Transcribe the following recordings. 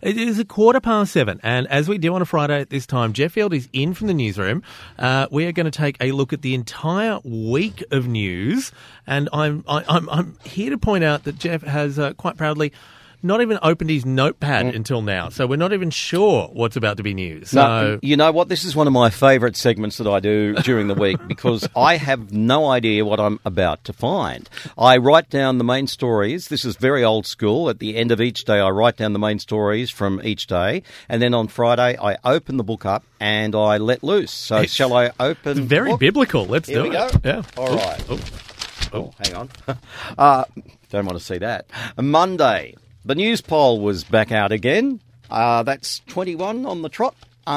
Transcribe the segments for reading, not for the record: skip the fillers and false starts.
It is 7:15, and as we do on a Friday at this time, Jeff Field is in from the newsroom. We are going to take a look at the entire week of news, and I'm here to point out that Jeff has quite proudly not even opened his notepad until now, so we're not even sure what's about to be news. So, no, you know what? This is one of my favourite segments that I do during the week because I have no idea what I'm about to find. I write down the main stories. This is very old school. At the end of each day, I write down the main stories from each day, and then on Friday, I open the book up and I let loose. So shall I open? It's very the book? biblical. Let's Here do we it. go. Yeah. All right. Oh, hang on. Don't want to see that. Monday. The news poll was back out again. That's 21 on the trot.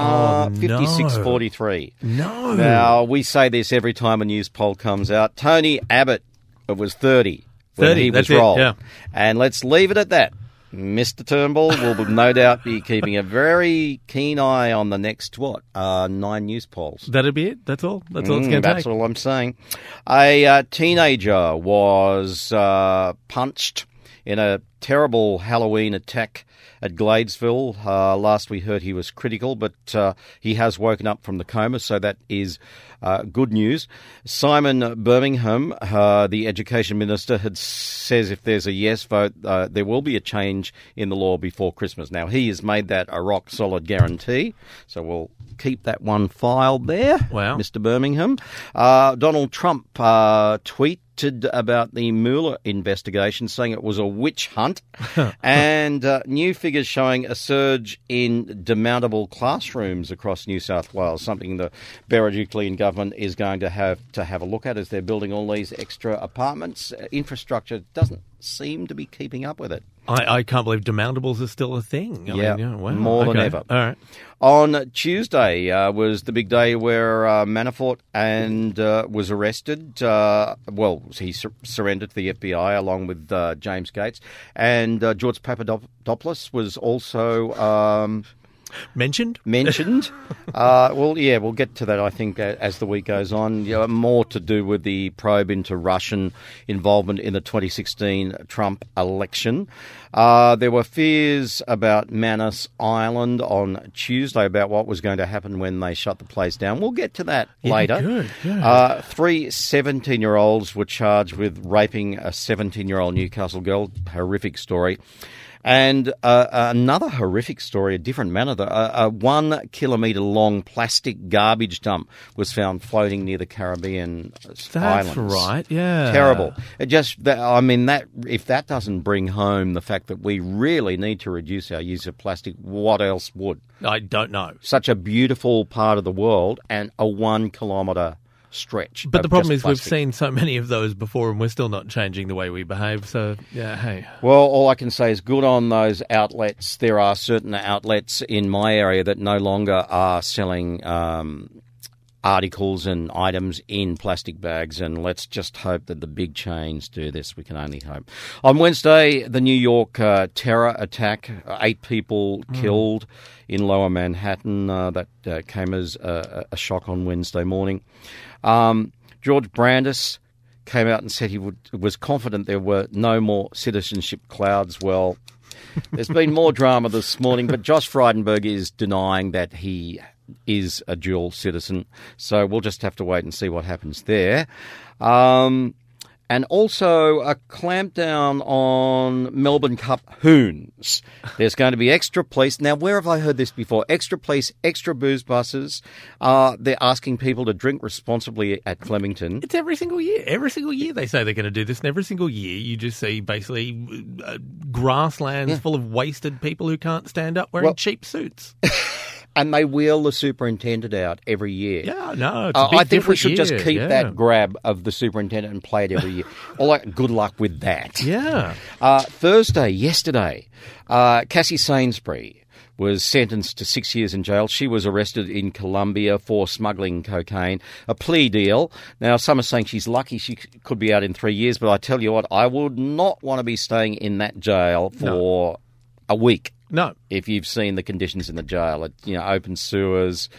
56-43. No. Now, we say this every time a news poll comes out. Tony Abbott, it was 30 when 30, he was that's it, rolled. yeah. And let's leave it at that. Mr. Turnbull will no doubt be keeping a very keen eye on the next, 9 news polls. That'll be it? That's all? That's all it's going to take? That's all I'm saying. A teenager was punched in a terrible Halloween attack at Gladesville. Last we heard he was critical, but he has woken up from the coma, so that is good news. Simon Birmingham, the Education Minister, says if there's a yes vote, there will be a change in the law before Christmas. Now, he has made that a rock-solid guarantee, so we'll keep that one filed there, Wow. Mr. Birmingham. Donald Trump tweeted about the Mueller investigation, saying it was a witch hunt, and new figures showing a surge in demountable classrooms across New South Wales, something the Berejiklian government is going to have a look at as they're building all these extra apartments. Infrastructure doesn't seem to be keeping up with it. I can't believe demountables are still a thing. I mean, wow. More than ever. All right. On Tuesday was the big day where Manafort was arrested. He surrendered to the FBI along with James Gates. And George Papadopoulos was also Mentioned? We'll get to that, I think, as the week goes on. More to do with the probe into Russian involvement in the 2016 Trump election. There were fears about Manus Island on Tuesday about what was going to happen when they shut the place down. We'll get to that later. Good. 3 17-year-olds were charged with raping a 17-year-old Newcastle girl. Horrific story. And another horrific story, a different manner. A 1 kilometre long plastic garbage dump was found floating near the Caribbean islands. That's right, yeah. Terrible. If that doesn't bring home the fact that we really need to reduce our use of plastic, what else would? I don't know. Such a beautiful part of the world and a 1 kilometre stretch. But the problem is plastic. we've seen so many of those before and we're still not changing the way we behave. So, yeah, hey. Well, all I can say is good on those outlets. There are certain outlets in my area that no longer are selling articles and items in plastic bags, and let's just hope that the big chains do this. We can only hope. On Wednesday, the New York terror attack, 8 people killed in Lower Manhattan. That came as a shock on Wednesday morning. George Brandis came out and said he was confident there were no more citizenship clouds. Well, there's been more drama this morning, but Josh Frydenberg is denying that he is a dual citizen. So we'll just have to wait and see what happens there. And also a clampdown on Melbourne Cup hoons. There's going to be extra police. Now, where have I heard this before? Extra police, extra booze buses. They're asking people to drink responsibly at Flemington. It's every single year. Every single year they say they're going to do this, and every single year you just see basically grasslands full of wasted people who can't stand up wearing cheap suits. And they wheel the superintendent out every year. Yeah, no, it's a big I think we should year. just keep that grab of the superintendent and play it every year. Good luck with that. Yeah. Yesterday, Cassie Sainsbury was sentenced to 6 years in jail. She was arrested in Colombia for smuggling cocaine, a plea deal. Now, some are saying she's lucky she could be out in 3 years, but I tell you what, I would not want to be staying in that jail for a week. No. If you've seen the conditions in the jail, open sewers,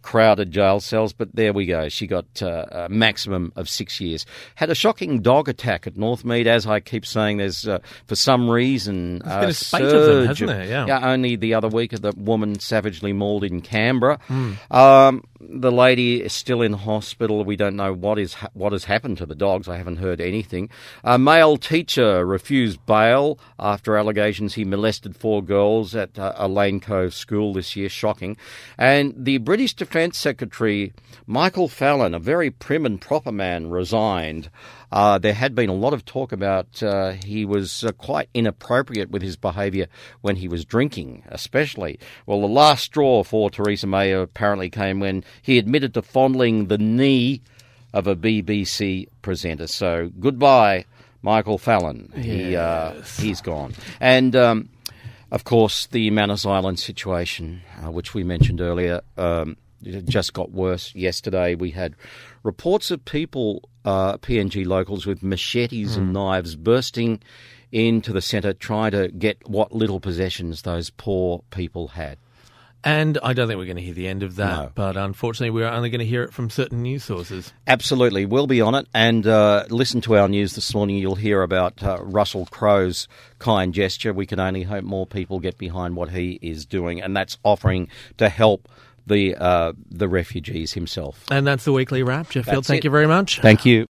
crowded jail cells, but there we go. She got a maximum of 6 years. Had a shocking dog attack at Northmead, as I keep saying. There's, for some reason, there's been a spate of them, hasn't there? Yeah, only the other week, the woman savagely mauled in Canberra. The lady is still in hospital. We don't know what has happened to the dogs. I haven't heard anything. A male teacher refused bail after allegations he molested 4 girls at a Lane Cove school this year. Shocking. And the British Defence Secretary, Michael Fallon, a very prim and proper man, resigned. There had been a lot of talk about he was quite inappropriate with his behaviour when he was drinking, especially. Well, the last straw for Theresa May apparently came when he admitted to fondling the knee of a BBC presenter. So goodbye, Michael Fallon. Yes. He's gone. And, of course, the Manus Island situation, which we mentioned earlier, it just got worse. Yesterday we had reports of people, PNG locals, with machetes and knives bursting into the centre trying to get what little possessions those poor people had. And I don't think we're going to hear the end of that, No. but unfortunately we're only going to hear it from certain news sources. Absolutely. We'll be on it. And listen to our news this morning. You'll hear about Russell Crowe's kind gesture. We can only hope more people get behind what he is doing, and that's offering to help the refugees himself. And that's the weekly wrap. Jeff Field, That's thank it. you very much. Thank you.